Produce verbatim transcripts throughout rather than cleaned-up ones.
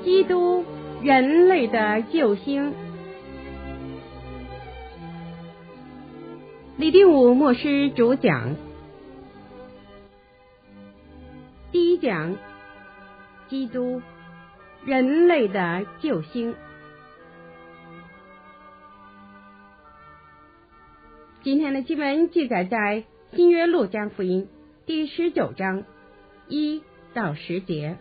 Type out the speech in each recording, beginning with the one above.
基督，人类的救星。李定武牧师主讲。第一讲，基督，人类的救星。今天的经文记载在新约路加福音第十九章一到十节。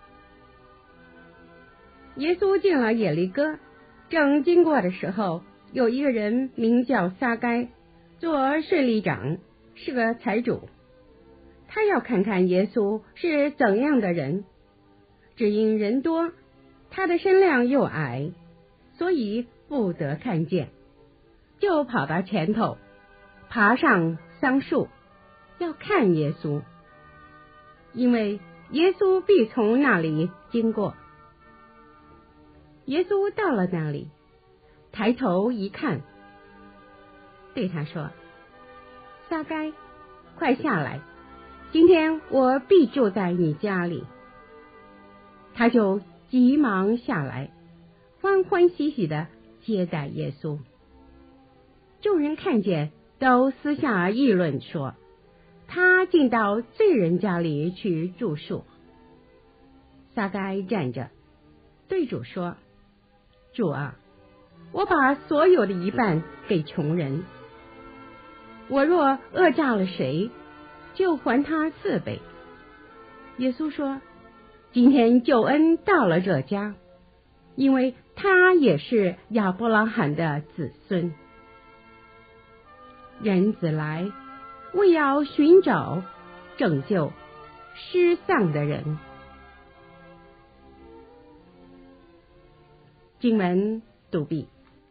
耶稣进了耶利哥，正经过的时候，有一个人名叫撒该，做税吏长，是个财主。他要看看耶稣是怎样的人，只因人多，他的身量又矮，所以不得看见，就跑到前头，爬上桑树，要看耶稣，因为耶稣必从那里经过。耶稣到了那里，抬头一看，对他说：撒该，快下来，今天我必住在你家里。他就急忙下来，欢欢喜喜地接待耶稣。众人看见，都私下议论说，他竟到罪人家里去住宿。撒该站着，对主说：主啊，我把所有的一半给穷人，我若讹诈了谁，就还他四倍。耶稣说：今天救恩到了这家，因为他也是亚伯拉罕的子孙。人子来，为要寻找拯救失丧的人。经文读毕。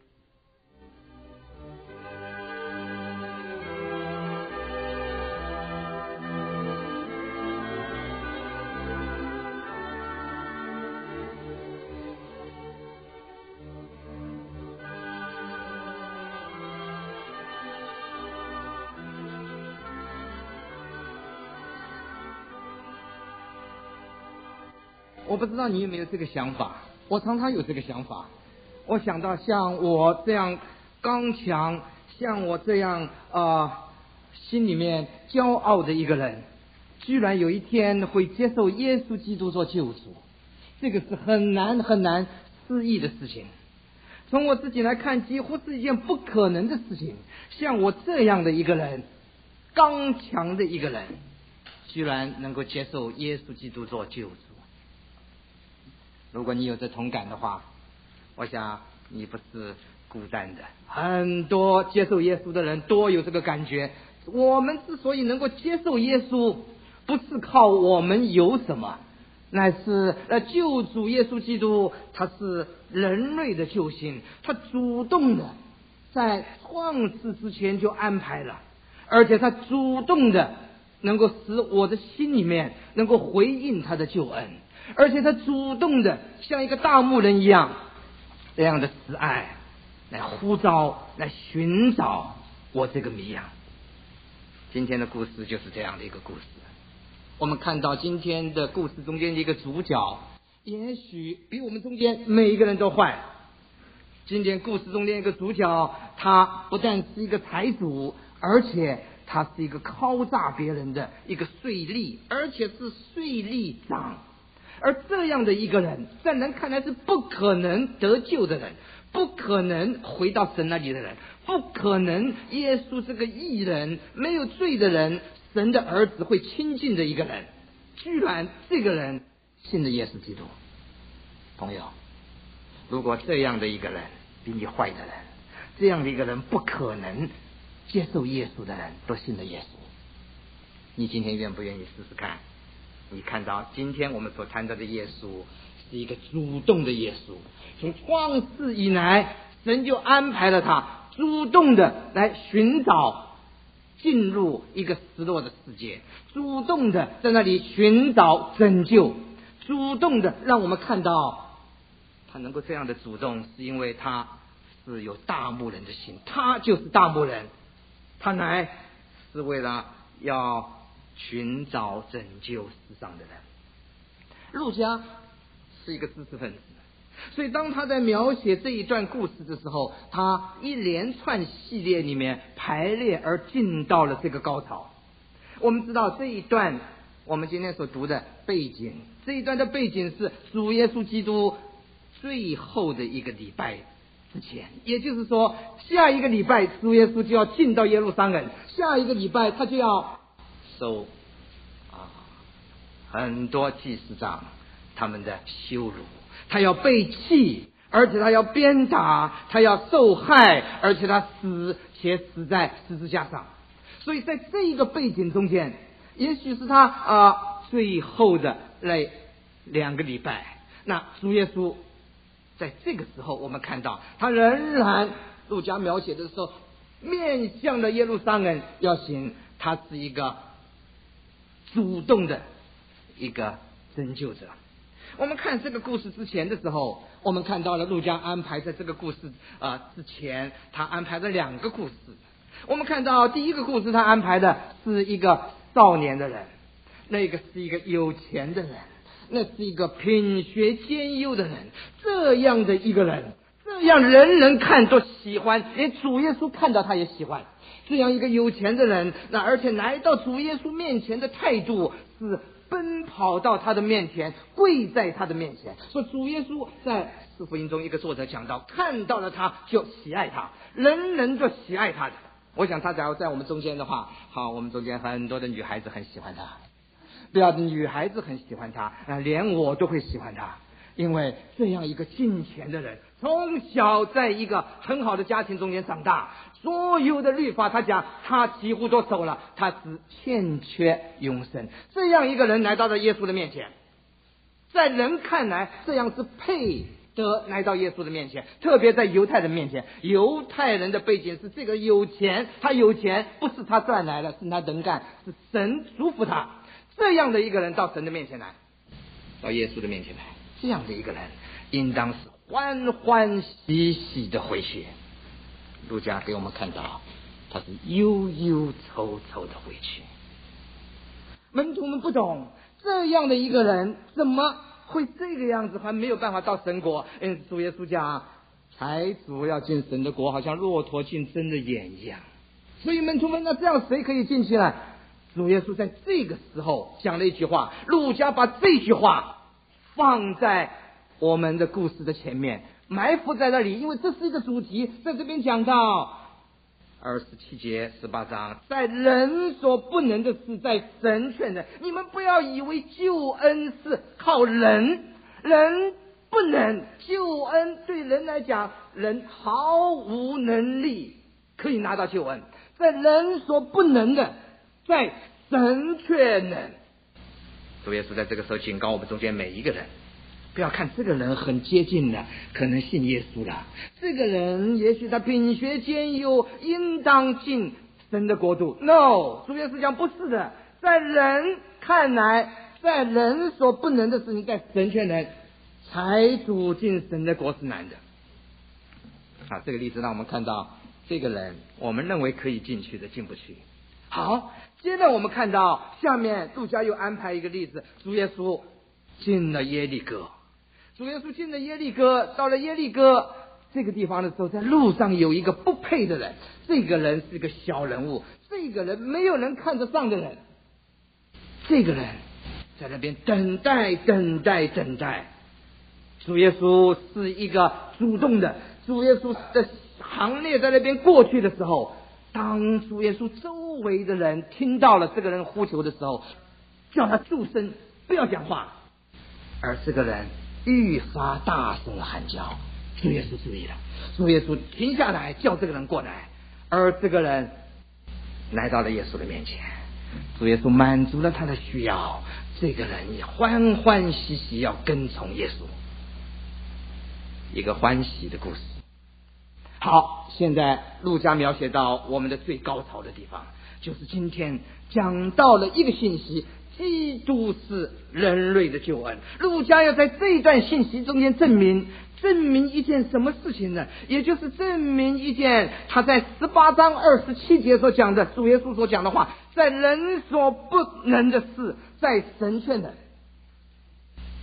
我不知道你有没有这个想法，我常常有这个想法。我想到像我这样刚强，像我这样啊、呃，心里面骄傲的一个人，居然有一天会接受耶稣基督做救主，这个是很难很难思议的事情。从我自己来看，几乎是一件不可能的事情。像我这样的一个人，刚强的一个人，居然能够接受耶稣基督做救主。如果你有这同感的话，我想你不是孤单的，很多接受耶稣的人多有这个感觉。我们之所以能够接受耶稣，不是靠我们有什么，乃是呃救主耶稣基督，他是人类的救星，他主动的在创世之前就安排了，而且他主动的能够使我的心里面能够回应他的救恩，而且他主动的像一个大牧人一样，这样的慈爱来呼召，来寻找我这个迷羊。今天的故事就是这样的一个故事。我们看到今天的故事中间的一个主角，也许比我们中间每一个人都坏。今天故事中间一个主角，他不但是一个财主，而且他是一个敲诈别人的一个税吏，而且是税吏长。而这样的一个人，在人看来是不可能得救的人，不可能回到神那里的人，不可能耶稣这个义人，没有罪的人，神的儿子会亲近的一个人，居然这个人信了耶稣基督。朋友，如果这样的一个人比你坏的人，这样的一个人不可能接受耶稣的人都信了耶稣，你今天愿不愿意试试看？你看到今天我们所谈到的耶稣是一个主动的耶稣，从创世以来，神就安排了他主动的来寻找进入一个失落的世界，主动的在那里寻找拯救，主动的让我们看到他能够这样的主动，是因为他是有大牧人的心，他就是大牧人，他乃是为了要寻找拯救世上的人。路加是一个知识分子。所以当他在描写这一段故事的时候，他一连串系列里面排列而进到了这个高潮。我们知道这一段我们今天所读的背景，这一段的背景是主耶稣基督最后的一个礼拜之前，也就是说下一个礼拜主耶稣就要进到耶路撒冷，下一个礼拜他就要受啊很多祭司长他们的羞辱，他要被弃，而且他要鞭打，他要受害，而且他死且死在十字架上。所以在这一个背景中间，也许是他啊、呃、最后的那两个礼拜，那主耶稣在这个时候我们看到他仍然路加描写的时候面向了耶路撒冷要行，他是一个主动的一个拯救者。我们看这个故事之前的时候，我们看到了路加安排在这个故事啊、呃、之前，他安排了两个故事。我们看到第一个故事，他安排的是一个少年的人，那个是一个有钱的人，那是一个品学兼优的人，这样的一个人，这样人人看都喜欢，连主耶稣看到他也喜欢。这样一个有钱的人，那而且来到主耶稣面前的态度是奔跑到他的面前，跪在他的面前。说主耶稣在四福音中一个作者讲到，看到了他就喜爱他，人人就喜爱他的。我想他假如在我们中间的话，好，我们中间很多的女孩子很喜欢他，不要女孩子很喜欢他、啊、连我都会喜欢他，因为这样一个敬虔的人，从小在一个很好的家庭中间长大，所有的律法他讲他几乎都守了，他只欠缺永生。这样一个人来到了耶稣的面前，在人看来这样是配得来到耶稣的面前，特别在犹太人面前，犹太人的背景是这个有钱，他有钱不是他赚来的，是他能干，是神祝福他。这样的一个人到神的面前来，到耶稣的面前来，这样的一个人应当是欢欢喜喜的回去。路加给我们看到他是忧忧愁愁的回去。门徒们不懂这样的一个人怎么会这个样子，还没有办法到神国。因此主耶稣讲，财主要进神的国，好像骆驼进针的眼一样。所以门徒们，那这样谁可以进去呢？主耶稣在这个时候讲了一句话，路加把这句话放在我们的故事的前面，埋伏在那里，因为这是一个主题。在这边讲到二十七节十八章，在人所不能的事，在神却能。你们不要以为救恩是靠人，人不能，救恩对人来讲，人毫无能力可以拿到救恩。在人所不能的，在神却能。主耶稣在这个时候警告我们中间每一个人，不要看这个人很接近了，可能信耶稣了，这个人也许他品学兼优，应当进神的国度。 No， 主耶稣讲不是的，在人看来，在人所不能的事情，在神却能。财主进神的国是难的。好，这个例子让我们看到这个人我们认为可以进去的进不去。好，接着我们看到下面路加又安排一个例子，主耶稣进了耶利哥。主耶稣进了耶利哥，到了耶利哥这个地方的时候，在路上有一个不配的人，这个人是一个小人物，这个人没有人看得上的人，这个人在那边等待等待等待。主耶稣是一个主动的，主耶稣的行列在那边过去的时候，当主耶稣周围的人听到了这个人呼求的时候，叫他住声，不要讲话，而这个人愈发大声的喊叫。主耶稣注意了，主耶稣停下来叫这个人过来，而这个人来到了耶稣的面前，主耶稣满足了他的需要，这个人也欢欢喜喜要跟从耶稣。一个欢喜的故事。好，现在路加描写到我们的最高潮的地方，就是今天讲到了一个信息，基督是人类的救恩。路加要在这一段信息中间证明证明一件什么事情呢？也就是证明一件他在十八章二十七节所讲的，主耶稣所讲的话，在人所不能的事，在神却能。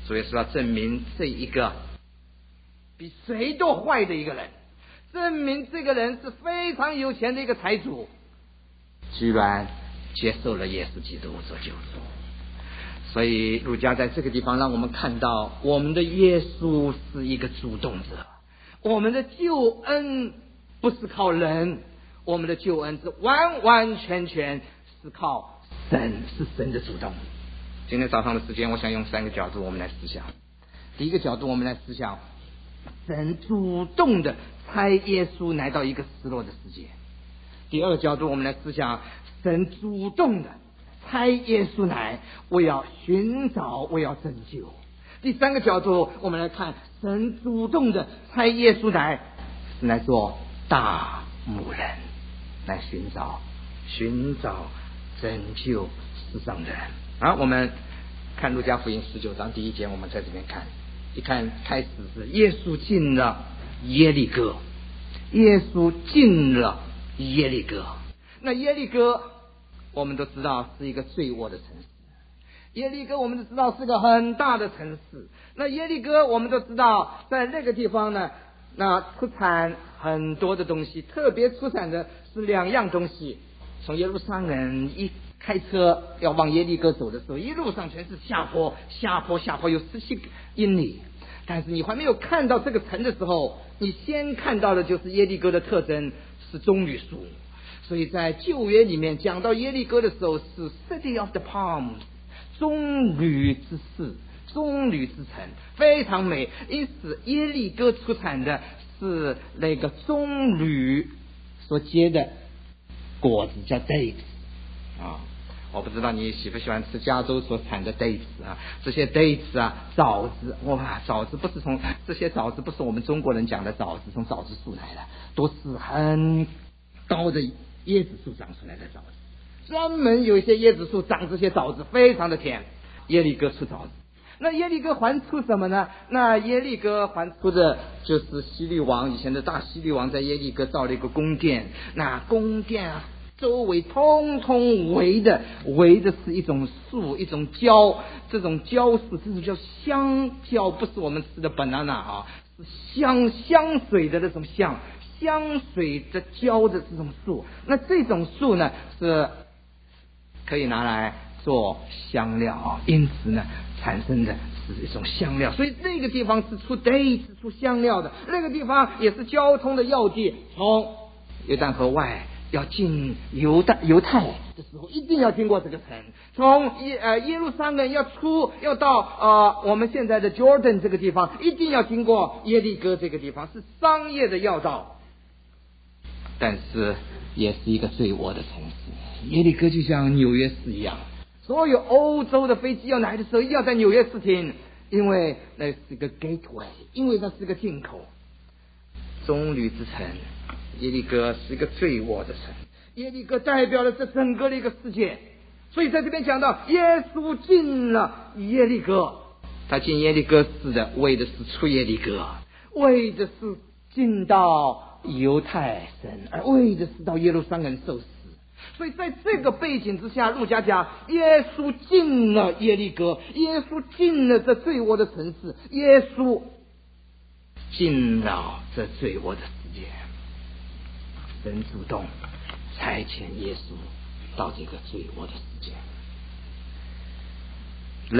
主耶稣要证明这一个比谁都坏的一个人，证明这个人是非常有钱的一个财主，居然接受了耶稣基督做救主。所以路加在这个地方让我们看到，我们的耶稣是一个主动者，我们的救恩不是靠人，我们的救恩是完完全全是靠神，是神的主动。今天早上的时间，我想用三个角度我们来思想。第一个角度，我们来思想神主动的差耶稣来到一个失落的世界。第二个角度，我们来思想神主动的差耶稣来，我要寻找，我要拯救。第三个角度，我们来看神主动的差耶稣来，是来做大牧人，来寻找寻找拯救世上的人。好，我们看路加福音十九章第一节，我们在这边看，一看开始是耶稣进了耶利哥，耶稣进了耶利哥。那耶利哥我们都知道是一个罪恶的城市，耶利哥我们都知道是个很大的城市。那耶利哥我们都知道在那个地方呢，那出产很多的东西，特别出产的是两样东西。从耶路撒冷一开车要往耶利哥走的时候，一路上全是下坡下坡下坡，有十七英里。但是你还没有看到这个城的时候，你先看到的就是耶利哥的特征是棕榈树。所以在旧约里面讲到耶利哥的时候，是 City of the Palms， 棕榈之市，棕榈之城，非常美。因此耶利哥出产的是那个棕榈所结的果子，叫 dates 啊。我不知道你喜不喜欢吃加州所产的 dates 啊，这些 dates 啊，枣子，哇，枣子不是从这些枣子不是我们中国人讲的枣子，从枣子树来的，都是很高的椰子树长出来的枣子，专门有一些椰子树长这些枣子，非常的甜。耶利哥出枣子，那耶利哥还出什么呢？那耶利哥还出的就是希律王，以前的大希律王在耶利哥造了一个宫殿，那宫殿啊周围通通围的围的是一种树，一种蕉，这种蕉树，这种叫香蕉，不是我们吃的 banana 啊，是香香水的那种香香水的蕉的这种树。那这种树呢是可以拿来做香料，因此呢产生的是一种香料。所以那个地方是出 dates 出香料的，那个地方也是交通的要地。从约旦河外要进犹大犹太的时候，一定要经过这个城。从耶呃耶路撒冷要出要到呃我们现在的 Jordan 这个地方，一定要经过耶利哥这个地方，是商业的要道，但是也是一个罪恶的城市。耶利哥就像纽约市一样，所有欧洲的飞机要来的时候，一定要在纽约市停，因为那是一个 gateway， 因为那是个进口。棕榈之城耶利哥是一个罪恶的城，耶利哥代表了这整个的一个世界。所以在这边讲到耶稣进了耶利哥，他进耶利哥市的为的是出耶利哥，为的是进到犹太省，而为的是到耶路撒冷受死。所以在这个背景之下，路加讲耶稣进了耶利哥，耶稣进了这罪恶的城市，耶稣进了这罪恶的世界。神主动差遣耶稣到这个罪恶的世界。